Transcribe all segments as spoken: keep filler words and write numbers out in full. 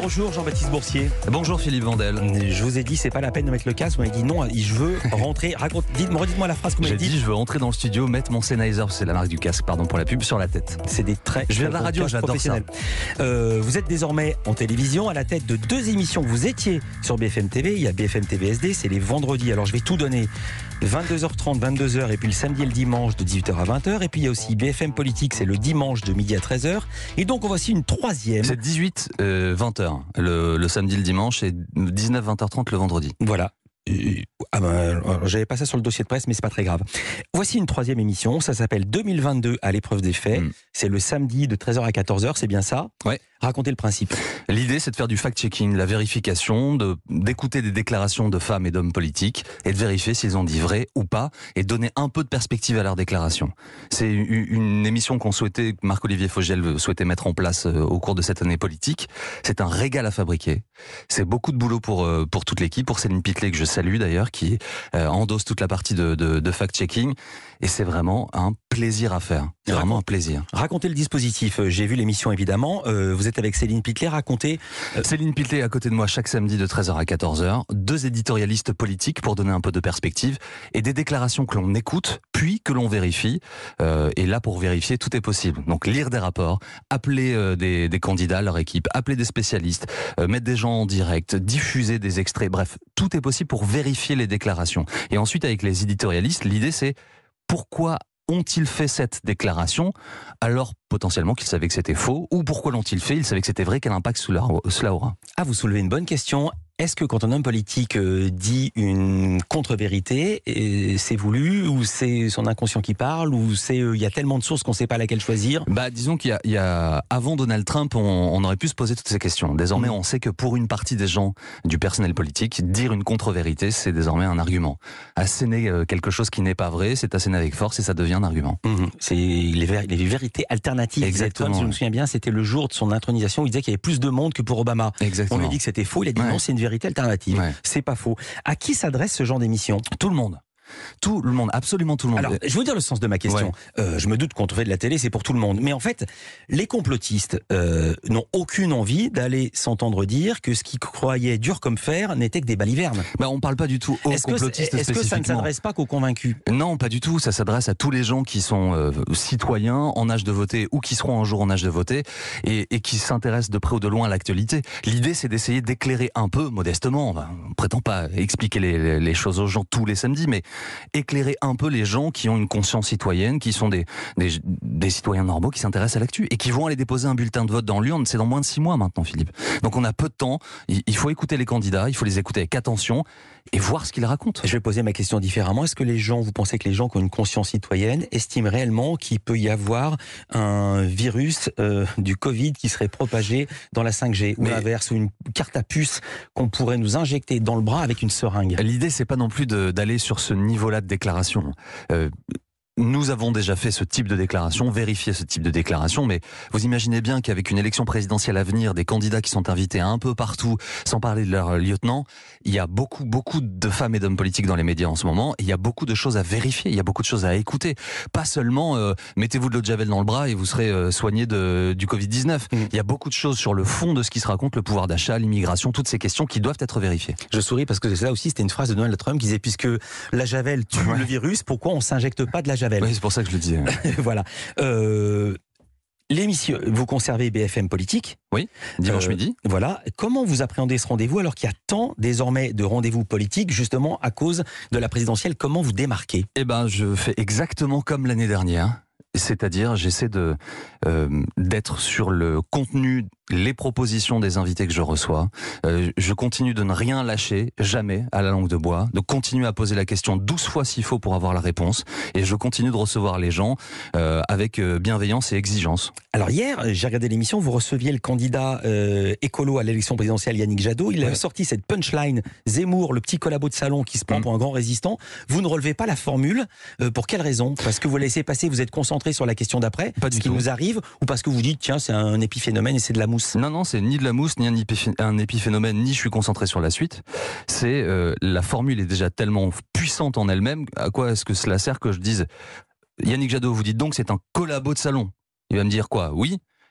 Bonjour Jean-Baptiste Boursier. Bonjour Philippe Vandel. Je vous ai dit, c'est pas la peine de mettre le casque. Vous m'avez dit non, je veux rentrer. Raconte, dites-moi, redites-moi la phrase que vous m'avez dit. dit. J'ai dit, je veux entrer dans le studio, mettre mon Sennheiser, c'est la marque du casque, pardon pour la pub, sur la tête. C'est des traits. Je viens de la radio, j'adore ça. Euh, vous êtes désormais en télévision, à la tête de deux émissions. Vous étiez sur B F M T V, il y a B F M T V S D, c'est les vendredis. Alors je vais tout donner. vingt-deux heures trente, vingt-deux heures, et puis le samedi et le dimanche de dix-huit heures à vingt heures. Et puis il y a aussi B F M Politique, c'est le dimanche de midi à treize heures. Et donc on voici une troisième. C'est dix-huit, vingt heures le, le samedi, le dimanche, et dix-neuf, vingt heures trente le vendredi. Voilà. Euh, ah ben, j'avais pas ça sur le dossier de presse, mais c'est pas très grave. Voici une troisième émission, ça s'appelle deux mille vingt-deux à l'épreuve des faits. Mmh. C'est le samedi de treize heures à quatorze heures, c'est bien ça? Ouais. Racontez le principe. L'idée, c'est de faire du fact-checking, la vérification, de, d'écouter des déclarations de femmes et d'hommes politiques et de vérifier s'ils ont dit vrai ou pas et donner un peu de perspective à leurs déclarations. C'est une, une émission qu'on souhaitait, Marc-Olivier Fogiel souhaitait mettre en place au cours de cette année politique. C'est un régal à fabriquer. C'est beaucoup de boulot pour, pour toute l'équipe, pour Céline Pitlet, que je salue d'ailleurs, qui euh, endosse toute la partie de, de, de fact-checking. Et c'est vraiment un plaisir à faire. C'est vraiment un plaisir. Racontez le dispositif. J'ai vu l'émission évidemment. Euh, vous êtes avec Céline Pitlet. Racontez. Euh... Céline Pitlet est à côté de moi chaque samedi de treize heures à quatorze heures. Deux éditorialistes politiques pour donner un peu de perspective et des déclarations que l'on écoute puis que l'on vérifie. Euh, et là, pour vérifier, tout est possible. Donc lire des rapports, appeler euh, des, des candidats, leur équipe, appeler des spécialistes, euh, mettre des gens en direct, diffuser des extraits. Bref, tout est possible pour vérifier les déclarations. Et ensuite, avec les éditorialistes, l'idée c'est pourquoi ont-ils fait cette déclaration alors potentiellement qu'ils savaient que c'était faux, ou pourquoi l'ont-ils fait, ils savaient que c'était vrai, quel impact cela aura? Ah, vous soulevez une bonne question. Est-ce que quand un homme politique dit une contre-vérité, c'est voulu, ou c'est son inconscient qui parle, ou c'est il y a tellement de sources qu'on ne sait pas laquelle choisir? Bah, disons qu'il y a, il y a avant Donald Trump, on, on aurait pu se poser toutes ces questions. Désormais, mmh. on sait que pour une partie des gens du personnel politique, dire une contre-vérité, c'est désormais un argument. Asséner quelque chose qui n'est pas vrai, c'est asséner avec force et ça devient un argument. Mmh. C'est les, ver- les vérités alternatives. Exactement. Trump, si je me souviens bien, c'était le jour de son intronisation. Il disait qu'il y avait plus de monde que pour Obama. Exactement. On lui a dit que c'était faux. Il a dit ouais. non, c'est une vérité alternative. Ouais. C'est pas faux. À qui s'adresse ce genre d'émission? Tout le monde. Tout le monde, absolument tout le monde. Alors, je vais vous dire le sens de ma question. Ouais. Euh, je me doute quand on fait de la télé, c'est pour tout le monde. Mais en fait, les complotistes euh, n'ont aucune envie d'aller s'entendre dire que ce qu'ils croyaient dur comme fer n'était que des balivernes. Bah, on parle pas du tout aux est-ce complotistes que est-ce que ça ne s'adresse pas qu'aux convaincus? Non, pas du tout. Ça s'adresse à tous les gens qui sont euh, citoyens, en âge de voter ou qui seront un jour en âge de voter et, et qui s'intéressent de près ou de loin à l'actualité. L'idée, c'est d'essayer d'éclairer un peu, modestement. On ne prétend pas expliquer les, les choses aux gens tous les samedis, mais éclairer un peu les gens qui ont une conscience citoyenne, qui sont des, des, des citoyens normaux, qui s'intéressent à l'actu et qui vont aller déposer un bulletin de vote dans l'urne. C'est dans moins de six mois maintenant, Philippe. Donc on a peu de temps, il faut écouter les candidats, il faut les écouter avec attention et voir ce qu'ils racontent. Je vais poser ma question différemment. Est-ce que les gens, vous pensez que les gens qui ont une conscience citoyenne estiment réellement qu'il peut y avoir un virus euh, du Covid qui serait propagé dans la cinq G, ou Mais... l'inverse, ou une carte à puce qu'on pourrait nous injecter dans le bras avec une seringue? L'idée, c'est pas non plus de, d'aller sur ce niveau-là de déclaration. Euh, Nous avons déjà fait ce type de déclaration, vérifié ce type de déclaration, mais vous imaginez bien qu'avec une élection présidentielle à venir, des candidats qui sont invités un peu partout, sans parler de leur lieutenant, il y a beaucoup, beaucoup de femmes et d'hommes politiques dans les médias en ce moment, et il y a beaucoup de choses à vérifier, il y a beaucoup de choses à écouter. Pas seulement euh, mettez-vous de l'eau de Javel dans le bras et vous serez euh, soigné de, du covid dix-neuf. Mmh. Il y a beaucoup de choses sur le fond de ce qui se raconte, le pouvoir d'achat, l'immigration, toutes ces questions qui doivent être vérifiées. Je souris parce que là aussi, c'était une phrase de Donald Trump qui disait, puisque la Javel tue ouais. le virus, pourquoi on s'injecte pas de la Javel? Oui, c'est pour ça que je le disais. Voilà. Euh, l'émission, vous conservez B F M Politique. Oui, dimanche euh, midi. Voilà. Comment vous appréhendez ce rendez-vous alors qu'il y a tant désormais de rendez-vous politiques justement à cause de la présidentielle? Comment vous démarquez? Eh ben, je fais exactement comme l'année dernière. C'est-à-dire, j'essaie de euh, d'être sur le contenu, les propositions des invités que je reçois. Euh, je continue de ne rien lâcher, jamais, à la langue de bois, de continuer à poser la question douze fois s'il faut pour avoir la réponse. Et je continue de recevoir les gens euh, avec euh, bienveillance et exigence. Alors hier, j'ai regardé l'émission, vous receviez le candidat euh, écolo à l'élection présidentielle, Yannick Jadot. Il ouais. a sorti cette punchline, Zemmour, le petit collabo de salon qui se prend mmh. pour un grand résistant. Vous ne relevez pas la formule. Euh, pour quelle raison? Parce que vous la laissez passer, vous êtes concentré sur la question d'après, ce qui tout. nous arrive, ou parce que vous dites tiens c'est un épiphénomène et c'est de la mousse? Non non, c'est ni de la mousse ni un, épiph- un épiphénomène, ni je suis concentré sur la suite. C'est euh, la formule est déjà tellement puissante en elle-même. À quoi est-ce que cela sert que je dise Yannick Jadot, vous dites donc c'est un collabo de salon? Il va me dire quoi? Oui.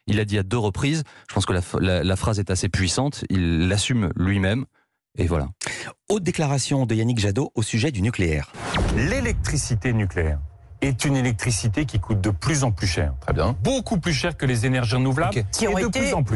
Il l'a dit à deux reprises. Je pense que la, la, la phrase est assez puissante. Il l'assume lui-même. Et voilà. Autre déclaration de Yannick Jadot au sujet du nucléaire. L'électricité nucléaire est une électricité qui coûte de plus en plus cher. Très bien. Beaucoup plus cher que les énergies renouvelables. Okay. Qui ont et de été... plus en plus.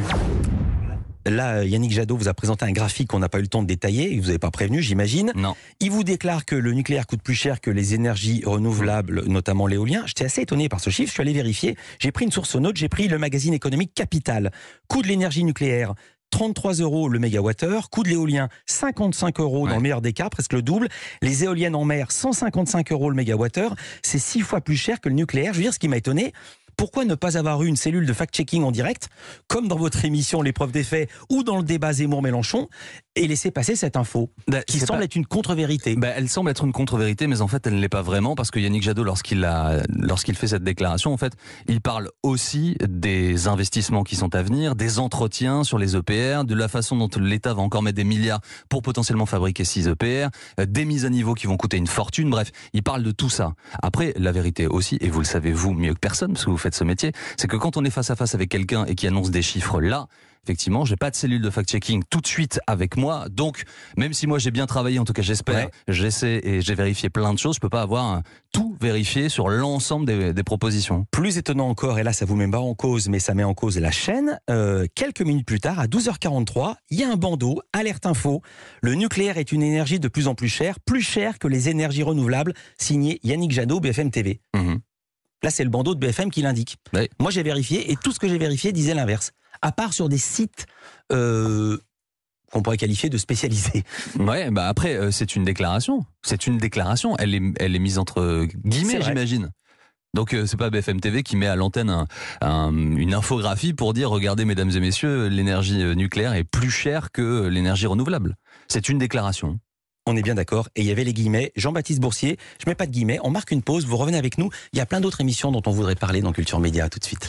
Là, Yannick Jadot vous a présenté un graphique qu'on n'a pas eu le temps de détailler, et vous n'avez pas prévenu, j'imagine. Non. Il vous déclare que le nucléaire coûte plus cher que les énergies renouvelables, notamment l'éolien. J'étais assez étonné par ce chiffre, je suis allé vérifier. J'ai pris une source aux notes, j'ai pris le magazine économique Capital. Coût de l'énergie nucléaire, trente-trois euros le mégawattheure. Coût de l'éolien, cinquante-cinq euros ouais. dans le meilleur des cas, presque le double. Les éoliennes en mer, cent cinquante-cinq euros le mégawattheure. C'est six fois plus cher que le nucléaire. Je veux dire, ce qui m'a étonné, pourquoi ne pas avoir eu une cellule de fact-checking en direct, comme dans votre émission L'épreuve des faits ou dans le débat Zemmour-Mélenchon, et laisser passer cette info, bah, qui semble pas... être une contre-vérité. Bah, elle semble être une contre-vérité, mais en fait, elle ne l'est pas vraiment, parce que Yannick Jadot, lorsqu'il a, lorsqu'il fait cette déclaration, en fait, il parle aussi des investissements qui sont à venir, des entretiens sur les E P R, de la façon dont l'État va encore mettre des milliards pour potentiellement fabriquer six E P R, des mises à niveau qui vont coûter une fortune, bref, il parle de tout ça. Après, la vérité aussi, et vous le savez vous mieux que personne, parce que vous faites ce métier, c'est que quand on est face à face avec quelqu'un et qui annonce des chiffres là, effectivement, j'ai pas de cellule de fact-checking tout de suite avec moi, donc même si moi j'ai bien travaillé, en tout cas j'espère, ouais. j'essaie et j'ai vérifié plein de choses, je peux pas avoir un, tout vérifié sur l'ensemble des, des propositions. Plus étonnant encore, et là ça vous met pas en cause, mais ça met en cause la chaîne, euh, quelques minutes plus tard, à douze heures quarante-trois, il y a un bandeau, alerte info, le nucléaire est une énergie de plus en plus chère, plus chère que les énergies renouvelables, signé Yannick Jadot, B F M T V. Mmh. Là c'est le bandeau de B F M qui l'indique. Oui. Moi j'ai vérifié, et tout ce que j'ai vérifié disait l'inverse. À part sur des sites euh, qu'on pourrait qualifier de spécialisés. Ouais, bah après, euh, c'est une déclaration. C'est une déclaration. Elle est, elle est mise entre guillemets, j'imagine. Donc euh, c'est pas B F M T V qui met à l'antenne un, un, une infographie pour dire, regardez mesdames et messieurs, l'énergie nucléaire est plus chère que l'énergie renouvelable. C'est une déclaration. On est bien d'accord. Et il y avait les guillemets. Jean-Baptiste Boursier, je mets pas de guillemets. On marque une pause. Vous revenez avec nous. Il y a plein d'autres émissions dont on voudrait parler dans Culture Média. Tout de suite.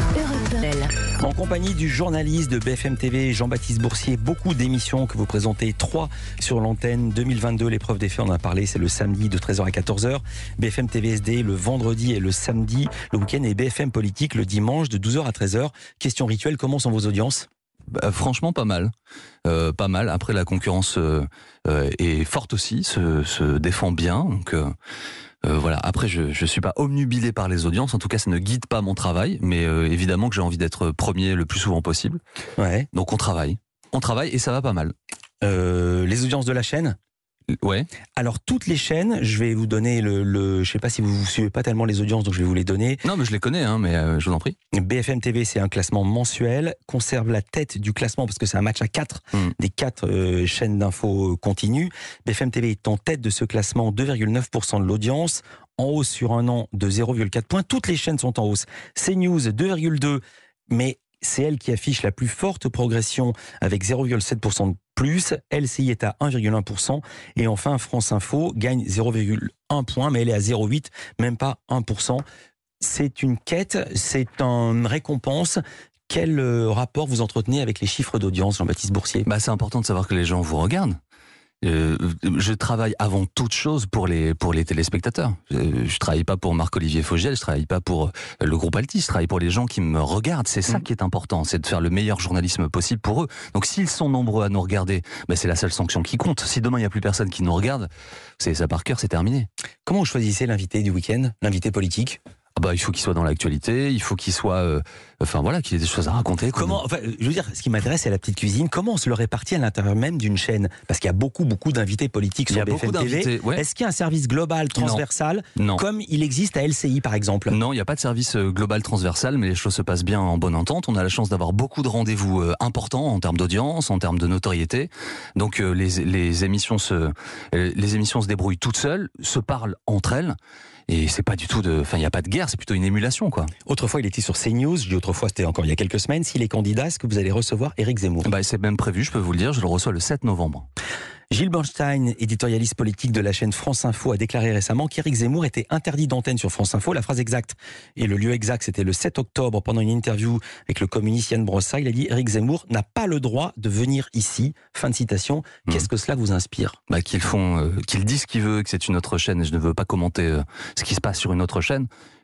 En compagnie du journaliste de B F M T V, Jean-Baptiste Boursier, beaucoup d'émissions que vous présentez, trois sur l'antenne. deux mille vingt-deux, l'épreuve des faits, on en a parlé, c'est le samedi de treize heures à quatorze heures. B F M T V S D le vendredi et le samedi, le week-end, et B F M Politique le dimanche de douze heures à treize heures. Question rituelle, comment sont vos audiences ? Bah, franchement, pas mal. Euh, pas mal. Après, la concurrence euh, euh, est forte aussi, se, se défend bien. Donc euh, euh, voilà. Après, je je suis pas obnubilé par les audiences. En tout cas, ça ne guide pas mon travail. Mais euh, évidemment que j'ai envie d'être premier le plus souvent possible. Ouais. Donc on travaille. On travaille et ça va pas mal. Euh, les audiences de la chaîne ? Ouais. Alors toutes les chaînes, je vais vous donner le, le, je sais pas si vous, vous suivez pas tellement les audiences, donc je vais vous les donner. Non, mais je les connais, hein, mais euh, je vous en prie. B F M T V, c'est un classement mensuel, conserve la tête du classement parce que c'est un match à quatre, mm. des quatre euh, chaînes d'infos continues. B F M T V est en tête de ce classement, deux virgule neuf pour cent de l'audience, en hausse sur un an de zéro virgule quatre points. Toutes les chaînes sont en hausse. CNews deux virgule deux, mais c'est elle qui affiche la plus forte progression avec zéro virgule sept pour cent de plus. L C I est à un virgule un pour cent. Et enfin, France Info gagne zéro virgule un point, mais elle est à zéro virgule huit, même pas un pour cent. C'est une quête, c'est une récompense. Quel rapport vous entretenez avec les chiffres d'audience, Jean-Baptiste Boursier ? Bah, c'est important de savoir que les gens vous regardent. Euh, je travaille avant toute chose pour les pour les téléspectateurs. Je, je travaille pas pour Marc-Olivier Fogiel, je travaille pas pour le groupe Altis, je travaille pour les gens qui me regardent. C'est ça mmh. qui est important, c'est de faire le meilleur journalisme possible pour eux. Donc s'ils sont nombreux à nous regarder, ben c'est la seule sanction qui compte. Si demain il y a plus personne qui nous regarde, c'est ça par cœur, c'est terminé. Comment vous choisissez l'invité du week-end, l'invité politique ? Ah bah, il faut qu'il soit dans l'actualité, il faut qu'il soit, euh, enfin voilà, qu'il ait des choses à raconter. Comment, enfin, je veux dire, ce qui m'intéresse, c'est la petite cuisine. Comment on se le répartit à l'intérieur même d'une chaîne ? Parce qu'il y a beaucoup, beaucoup d'invités politiques sur B F M T V. Ouais. Est-ce qu'il y a un service global, transversal, non. Non. comme il existe à L C I, par exemple ? Non, il n'y a pas de service global transversal, mais les choses se passent bien en bonne entente. On a la chance d'avoir beaucoup de rendez-vous euh, importants en termes d'audience, en termes de notoriété. Donc euh, les, les émissions se, euh, les émissions se débrouillent toutes seules, se parlent entre elles. Et c'est pas du tout de, enfin il y a pas de guerre, c'est plutôt une émulation quoi. Autrefois il était sur CNews, je dis autrefois c'était encore il y a quelques semaines. S'il est candidat, est-ce que vous allez recevoir Éric Zemmour ? Bah c'est même prévu, je peux vous le dire, je le reçois le sept novembre. Gilles Bernstein, éditorialiste politique de la chaîne France Info, a déclaré récemment qu'Éric Zemmour était interdit d'antenne sur France Info. La phrase exacte et le lieu exact, c'était le sept octobre, pendant une interview avec le communiste Yann Brossa. Il a dit « Éric Zemmour n'a pas le droit de venir ici ». Fin de citation. Qu'est-ce mmh. que cela vous inspire ? Bah, qu'ils font, euh, qu'ils disent ce qu'ils veulent, que c'est une autre chaîne, et je ne veux pas commenter euh, ce qui se passe sur une autre chaîne.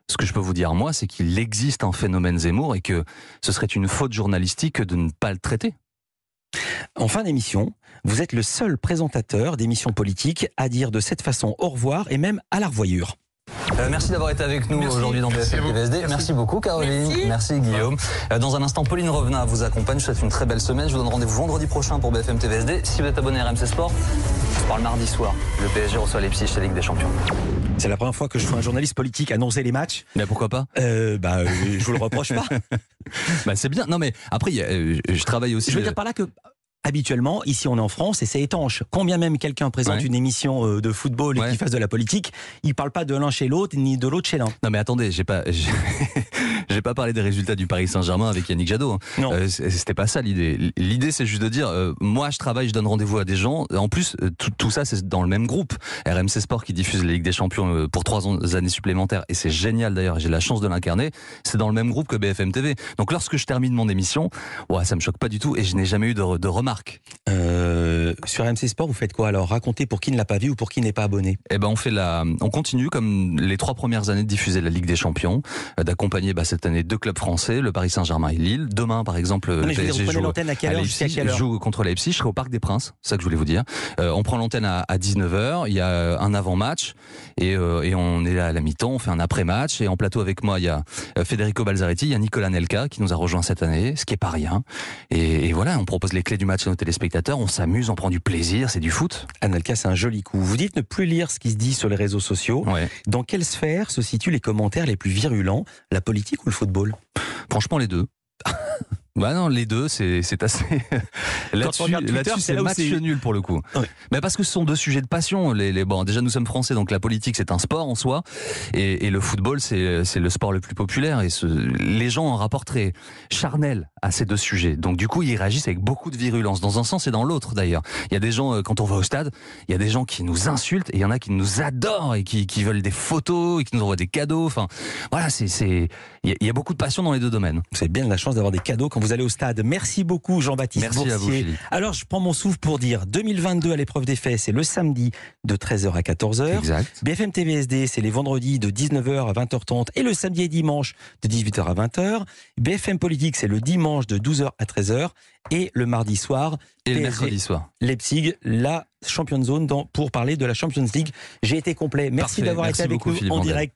Ce que je peux vous dire, moi, c'est qu'il existe un phénomène Zemmour et que ce serait une faute journalistique de ne pas le traiter. En fin d'émission, vous êtes le seul présentateur d'émissions politiques à dire de cette façon au revoir et même à la revoyure. Euh, merci d'avoir été avec nous aujourd'hui dans B F M T V S D. Merci. merci beaucoup Caroline, merci, merci Guillaume. Euh, dans un instant, Pauline Revenat vous accompagne. Je vous souhaite une très belle semaine. Je vous donne rendez-vous vendredi prochain pour B F M T V S D. Si vous êtes abonné à R M C Sport, on parle mardi soir. Le P S G reçoit Leipzig chez la Ligue des Champions. C'est la première fois que je vois un journaliste politique annoncer les matchs. Mais pourquoi pas euh, Bah, euh, je vous le reproche pas. Bah c'est bien. Non mais après, y a, euh, je travaille aussi. Je veux dire par là que habituellement, ici on est en France et c'est étanche. Quand bien même quelqu'un présente ouais. une émission de football et ouais. qu'il fasse de la politique, il parle pas de l'un chez l'autre ni de l'autre chez l'un. Non mais attendez, j'ai pas, j'ai, j'ai pas parlé des résultats du Paris Saint-Germain avec Yannick Jadot. Hein. Non. Euh, c'était pas ça l'idée. L'idée c'est juste de dire, euh, moi je travaille, je donne rendez-vous à des gens. En plus, tout, tout ça c'est dans le même groupe. R M C Sport qui diffuse la Ligue des Champions pour trois années supplémentaires et c'est génial d'ailleurs. J'ai la chance de l'incarner. C'est dans le même groupe que B F M T V. Donc lorsque je termine mon émission, ouais, ça me choque pas du tout et je n'ai jamais eu de, de remarques. Euh... Euh, sur R M C Sport, vous faites quoi alors? Racontez pour qui ne l'a pas vu ou pour qui n'est pas abonné. Eh ben, on fait la, on continue comme les trois premières années de diffuser la Ligue des Champions, euh, d'accompagner bah, cette année deux clubs français, le Paris Saint-Germain et Lille. Demain, par exemple, non, le mais P S G je veux dire, vous prenez joue l'antenne à quelle heure, Leipzig, jusqu'à quelle heure joue contre Leipzig. Je serai au Parc des Princes, c'est ça que je voulais vous dire. Euh, on prend l'antenne à, à dix-neuf heures. Il y a un avant-match et, euh, et on est là à la mi-temps. On fait un après-match et en plateau avec moi, il y a Federico Balzaretti, il y a Nicolas Nelka qui nous a rejoint cette année, ce qui est pas rien. Et, et voilà, on propose les clés du match à nos téléspectateurs. On s'amuse, on prend du plaisir, c'est du foot. Anelka, c'est un joli coup. Vous dites ne plus lire ce qui se dit sur les réseaux sociaux. Ouais. Dans quelle sphère se situent les commentaires les plus virulents, la politique ou le football? Franchement, les deux. Bah non, les deux, c'est, c'est assez. Là-dessus, là-dessus c'est, c'est match c'est... nul pour le coup. Ouais. Mais parce que ce sont deux sujets de passion. Les, les, bon, déjà, nous sommes français, donc la politique, c'est un sport en soi. Et, et le football, c'est, c'est le sport le plus populaire. Et ce, les gens ont un rapport très charnel à ces deux sujets. Donc, du coup, ils réagissent avec beaucoup de virulence, dans un sens et dans l'autre d'ailleurs. Il y a des gens, quand on va au stade, il y a des gens qui nous insultent et il y en a qui nous adorent et qui, qui veulent des photos et qui nous envoient des cadeaux. Enfin, voilà, c'est, c'est, il y a, il y a beaucoup de passion dans les deux domaines. Vous avez bien de la chance d'avoir des cadeaux quand vous allez au stade. Merci beaucoup Jean-Baptiste Merci Boursier. à vous, Philippe. Alors je prends mon souffle pour dire deux mille vingt-deux à l'épreuve des faits, c'est le samedi de treize heures à quatorze heures. Exact. B F M T V S D, c'est les vendredis de dix-neuf heures à vingt heures trente et le samedi et dimanche de dix-huit heures à vingt heures. B F M Politique, c'est le dimanche de douze heures à treize heures et le mardi soir. Et le mercredi soir. Leipzig, la Champions Zone dans, pour parler de la Champions League. J'ai été complet. Merci Parfait. d'avoir Merci été avec beaucoup, nous Philippe en Vandel. direct.